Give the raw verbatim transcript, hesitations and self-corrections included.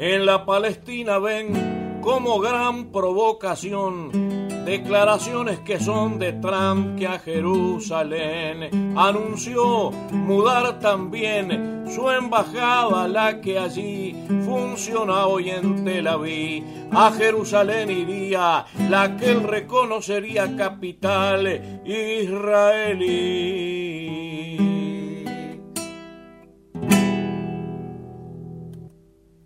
en la Palestina ven como gran provocación declaraciones que son de Trump, que a Jerusalén anunció mudar también su embajada, la que allí funciona hoy en Tel Aviv. A Jerusalén iría la que él reconocería capital israelí.